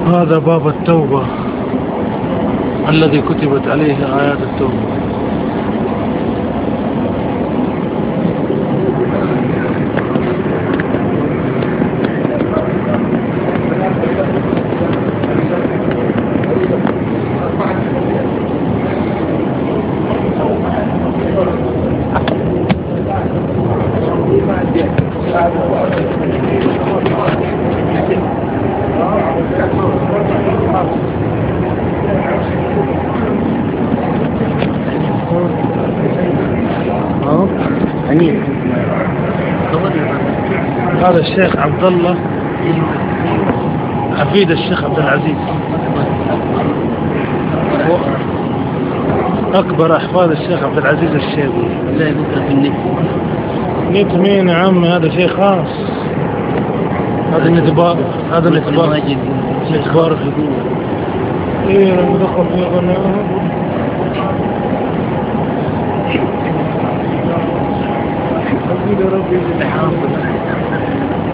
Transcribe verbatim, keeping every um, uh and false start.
هذا باب التوبة الذي كتبت عليه آيات التوبة. هذا الشيخ عبد الله حفيد الشيخ عبد العزيز، أكبر أحفاد الشيخ عبد العزيز الشيبي. لا بكرة في النت. نت مين يا عمي؟ هذا شيء خاص، هذا نتبار، هذا نتبار نتبار في جوه. ايه لما دخل في قناة يا ربي